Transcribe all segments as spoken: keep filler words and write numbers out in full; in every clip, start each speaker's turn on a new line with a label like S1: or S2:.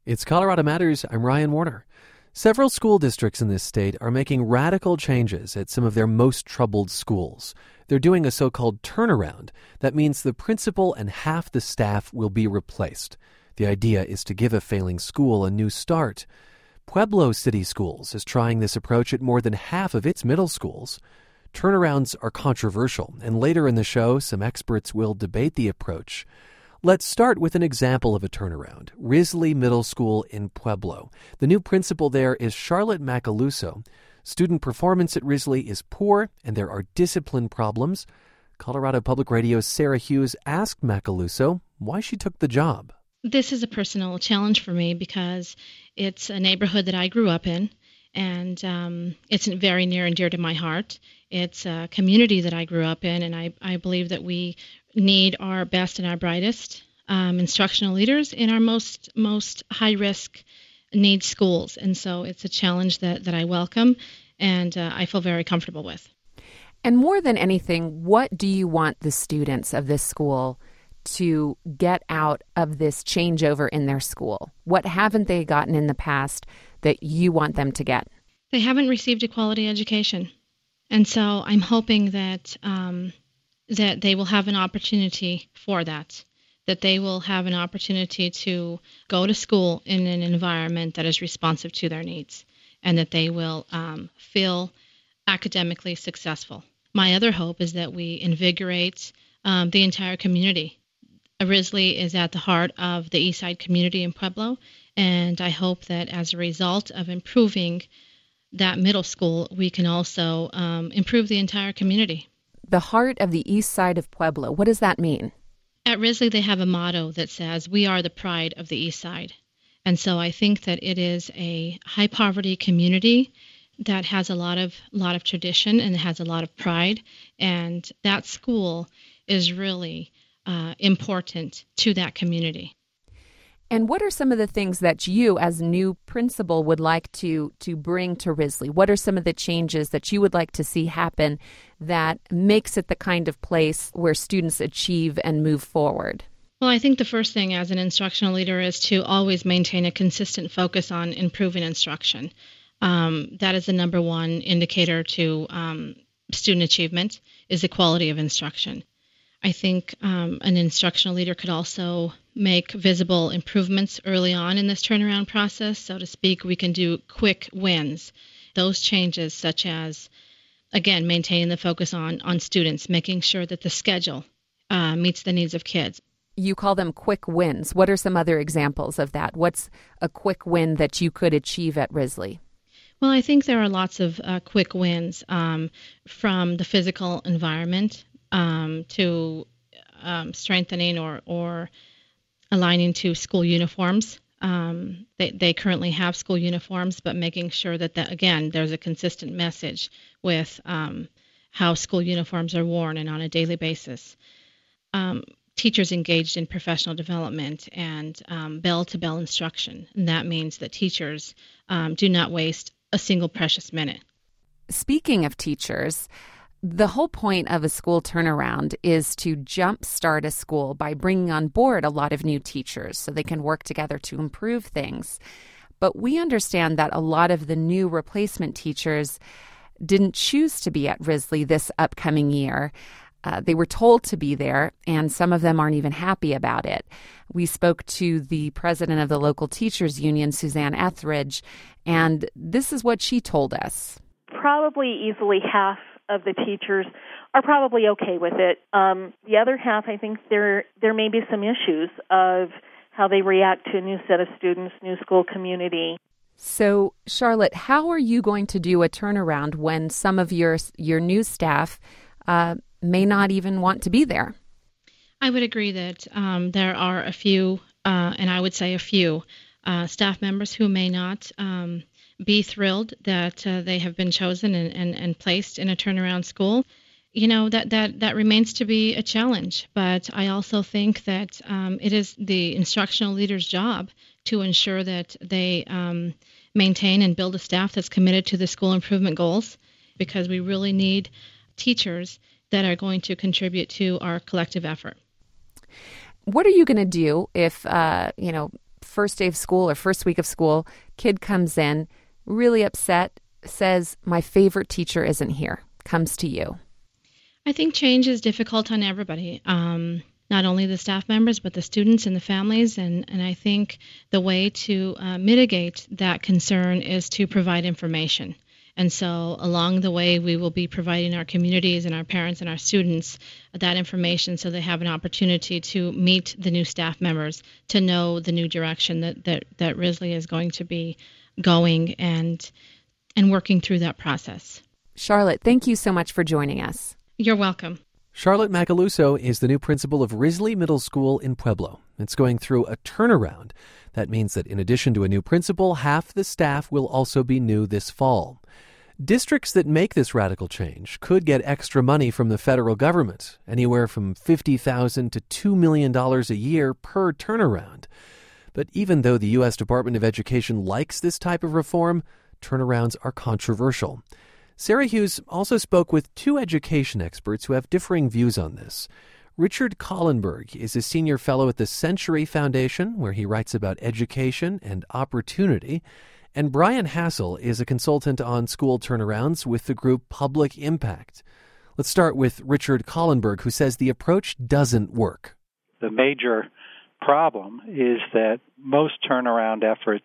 S1: It's Colorado Matters. I'm Ryan Warner. Several school districts in this state are making radical changes at some of their most troubled schools. They're doing a so-called turnaround. That means the principal and half the staff will be replaced. The idea is to give a failing school a new start. Pueblo City Schools is trying this approach at more than half of its middle schools. Turnarounds are controversial, and later in the show, some experts will debate the approach. Let's start with an example of a turnaround, Risley Middle School in Pueblo. The new principal there is Charlotte Macaluso. Student performance at Risley is poor, and there are discipline problems. Colorado Public Radio's Sarah Hughes asked Macaluso why she took the job.
S2: This is a personal challenge for me because it's a neighborhood that I grew up in, and um, it's very near and dear to my heart. It's a community that I grew up in, and I, I believe that we need our best and our brightest um, instructional leaders in our most most high-risk need schools. And so it's a challenge that, that I welcome and uh, I feel very comfortable with.
S3: And more than anything, what do you want the students of this school to get out of this changeover in their school? What haven't they gotten in the past that you want them to get?
S2: They haven't received a quality education. And so I'm hoping that um, that they will have an opportunity for that, that they will have an opportunity to go to school in an environment that is responsive to their needs, and that they will um, feel academically successful. My other hope is that we invigorate um, the entire community. Risley is at the heart of the Eastside community in Pueblo, and I hope that as a result of improving that middle school, we can also um, improve the entire community.
S3: The heart of the east side of Pueblo, what does that mean?
S2: At Risley, they have a motto that says, "We are the pride of the east side." And so I think that it is a high-poverty community that has a lot of lot of tradition and has a lot of pride, and that school is really uh, important to that community.
S3: And what are some of the things that you, as new principal, would like to, to bring to Risley? What are some of the changes that you would like to see happen that makes it the kind of place where students achieve and move forward?
S2: Well, I think the first thing as an instructional leader is to always maintain a consistent focus on improving instruction. Um, that is the number one indicator to um, student achievement, is the quality of instruction. I think um, an instructional leader could also make visible improvements early on in this turnaround process, so to speak. We can do quick wins. Those changes, such as, again, maintaining the focus on, on students, making sure that the schedule uh, meets the needs of kids.
S3: You call them quick wins. What are some other examples of that? What's a quick win that you could achieve at Risley?
S2: Well, I think there are lots of uh, quick wins um, from the physical environment um, to um, strengthening or, or aligning to school uniforms. Um, they, they currently have school uniforms, but making sure that, that again, there's a consistent message with um, how school uniforms are worn and on a daily basis. Um, teachers engaged in professional development and um, bell-to-bell instruction. And that means that teachers um, do not waste a single precious minute.
S3: Speaking of teachers, the whole point of a school turnaround is to jumpstart a school by bringing on board a lot of new teachers so they can work together to improve things. But we understand that a lot of the new replacement teachers didn't choose to be at Risley this upcoming year. Uh, they were told to be there, and some of them aren't even happy about it. We spoke to the president of the local teachers union, Suzanne Etheridge, and this is what she told us.
S4: Probably easily half of the teachers are probably okay with it. Um, the other half, I think there there may be some issues of how they react to a new set of students, new school community.
S3: So, Charlotte, how are you going to do a turnaround when some of your your new staff uh, may not even want to be there?
S2: I would agree that um, there are a few, uh, and I would say a few, uh, staff members who may not um, be thrilled that uh, they have been chosen and, and, and placed in a turnaround school. You know, that, that, that remains to be a challenge, but I also think that um, it is the instructional leader's job to ensure that they um, maintain and build a staff that's committed to the school improvement goals, because we really need teachers that are going to contribute to our collective effort.
S3: What are you going to do if, uh, you know, first day of school or first week of school, kid comes in, really upset, says, my favorite teacher isn't here, comes to you?
S2: I think change is difficult on everybody, um, not only the staff members, but the students and the families. And, and I think the way to uh, mitigate that concern is to provide information. And so along the way, we will be providing our communities and our parents and our students that information so they have an opportunity to meet the new staff members, to know the new direction that, that, that Risley is going to be going and and working through that process.
S3: Charlotte, thank you so much for joining us.
S2: You're welcome.
S1: Charlotte Macaluso is the new principal of Risley Middle School in Pueblo. It's going through a turnaround. That means that in addition to a new principal, half the staff will also be new this fall. Districts that make this radical change could get extra money from the federal government, anywhere from fifty thousand dollars to two million dollars a year per turnaround. But even though the U S Department of Education likes this type of reform, turnarounds are controversial. Sarah Hughes also spoke with two education experts who have differing views on this. Richard Kahlenberg is a senior fellow at the Century Foundation, where he writes about education and opportunity. And Brian Hassel is a consultant on school turnarounds with the group Public Impact. Let's start with Richard Kahlenberg, who says the approach doesn't work.
S5: The major problem is that most turnaround efforts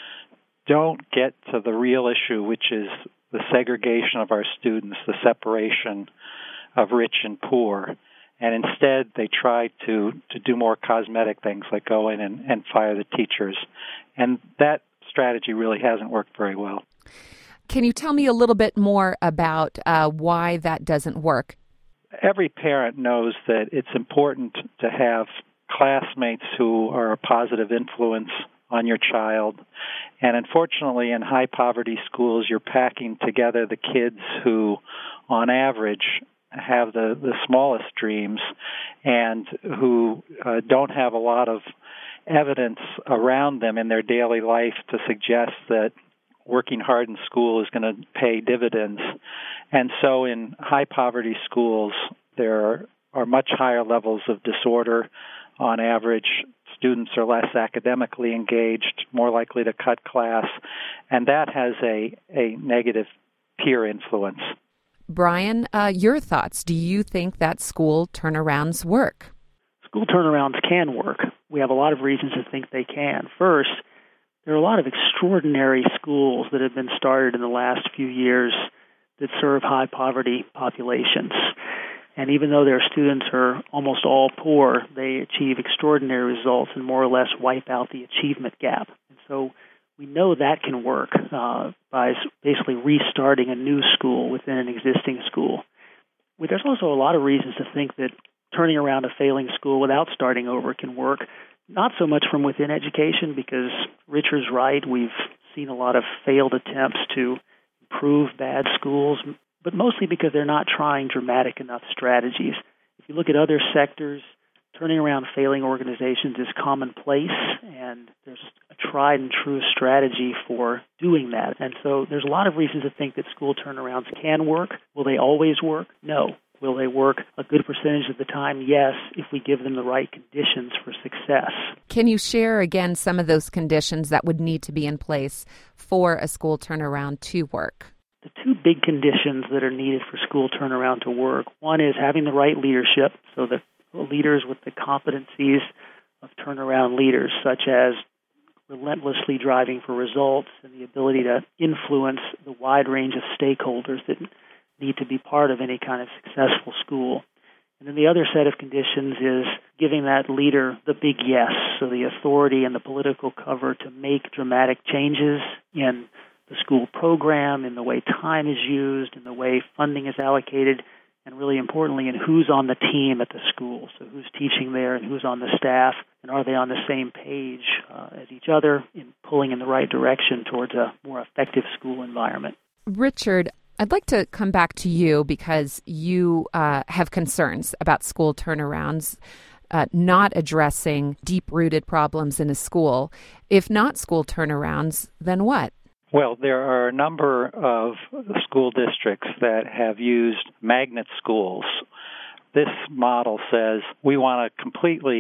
S5: don't get to the real issue, which is the segregation of our students, the separation of rich and poor. And instead, they try to, to do more cosmetic things like go in and, and fire the teachers. And that strategy really hasn't worked very well.
S3: Can you tell me a little bit more about uh, why that doesn't work?
S5: Every parent knows that it's important to have classmates who are a positive influence on your child. And unfortunately, in high-poverty schools, you're packing together the kids who, on average, have the, the smallest dreams and who uh, don't have a lot of evidence around them in their daily life to suggest that working hard in school is going to pay dividends. And so in high-poverty schools, there are, are much higher levels of disorder. On average, students are less academically engaged, more likely to cut class, and that has a, a negative peer influence.
S3: Brian, uh, your thoughts. Do you think that school turnarounds work?
S6: School turnarounds can work. We have a lot of reasons to think they can. First, there are a lot of extraordinary schools that have been started in the last few years that serve high-poverty populations. And even though their students are almost all poor, they achieve extraordinary results and more or less wipe out the achievement gap. And so we know that can work uh, by basically restarting a new school within an existing school. There's also a lot of reasons to think that turning around a failing school without starting over can work, not so much from within education, because Richard's right, we've seen a lot of failed attempts to improve bad schools, but mostly because they're not trying dramatic enough strategies. If you look at other sectors, turning around failing organizations is commonplace, and there's a tried and true strategy for doing that. And so there's a lot of reasons to think that school turnarounds can work. Will they always work? No. Will they work a good percentage of the time? Yes, if we give them the right conditions for success.
S3: Can you share again some of those conditions that would need to be in place for a school turnaround to work?
S6: The two big conditions that are needed for school turnaround to work, one is having the right leadership, so that leaders with the competencies of turnaround leaders, such as relentlessly driving for results and the ability to influence the wide range of stakeholders that need to be part of any kind of successful school. And then the other set of conditions is giving that leader the big yes, so the authority and the political cover to make dramatic changes in the school program, in the way time is used, in the way funding is allocated, and really importantly, in who's on the team at the school. So who's teaching there and who's on the staff, and are they on the same page uh, as each other in pulling in the right direction towards a more effective school environment.
S3: Richard, I'd like to come back to you because you uh, have concerns about school turnarounds, uh, not addressing deep-rooted problems in a school. If not school turnarounds, then what?
S5: Well, there are a number of school districts that have used magnet schools. This model says we want to completely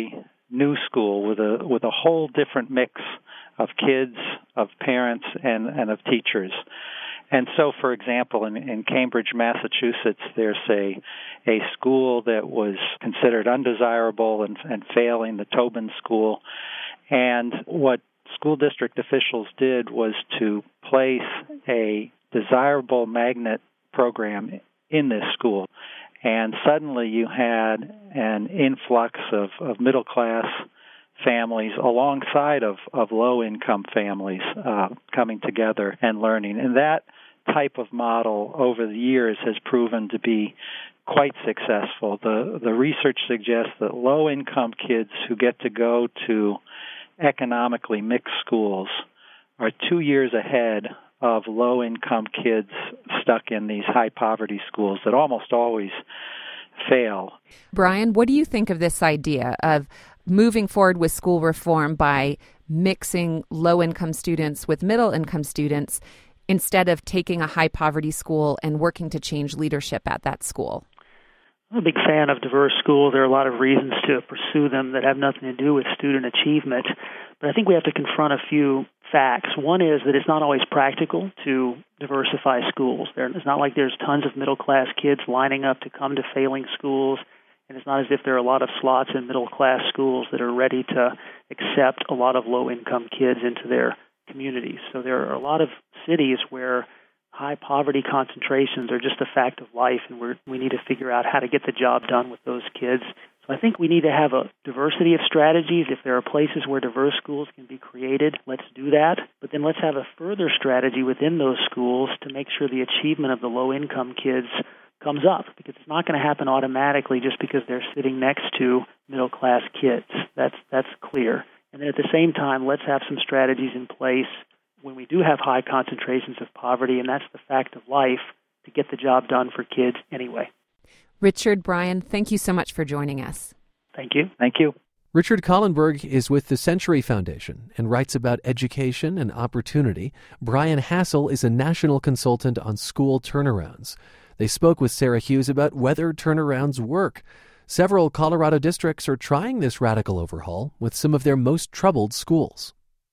S5: new school with a with a whole different mix of kids, of parents, and, and of teachers. And so, for example, in, in Cambridge, Massachusetts, there's a a school that was considered undesirable and, and failing, the Tobin School. And what school district officials did was to place a desirable magnet program in this school. And suddenly you had an influx of, of middle-class families alongside of, of low-income families uh, coming together and learning. And that type of model over the years has proven to be quite successful. The, the research suggests that low-income kids who get to go to economically mixed schools are two years ahead of low-income kids stuck in these high-poverty schools that almost always fail.
S3: Brian, what do you think of this idea of moving forward with school reform by mixing low-income students with middle-income students instead of taking a high-poverty school and working to change leadership at that school?
S6: I'm a big fan of diverse schools. There are a lot of reasons to pursue them that have nothing to do with student achievement. But I think we have to confront a few facts. One is that it's not always practical to diversify schools. There, it's not like there's tons of middle-class kids lining up to come to failing schools, and it's not as if there are a lot of slots in middle-class schools that are ready to accept a lot of low-income kids into their communities. So there are a lot of cities where high poverty concentrations are just a fact of life, and we're, we need to figure out how to get the job done with those kids. So I think we need to have a diversity of strategies. If there are places where diverse schools can be created, let's do that. But then let's have a further strategy within those schools to make sure the achievement of the low-income kids comes up, because it's not going to happen automatically just because they're sitting next to middle-class kids. That's that's clear. And then at the same time, let's have some strategies in place when we do have high concentrations of poverty, and that's the fact of life, to get the job done for kids anyway.
S3: Richard, Brian, thank you so much for joining us.
S6: Thank you.
S5: Thank you.
S1: Richard Kahlenberg is with the Century Foundation and writes about education and opportunity. Brian Hassel is a national consultant on school turnarounds. They spoke with Sarah Hughes about whether turnarounds work. Several Colorado districts are trying this radical overhaul with some of their most troubled schools.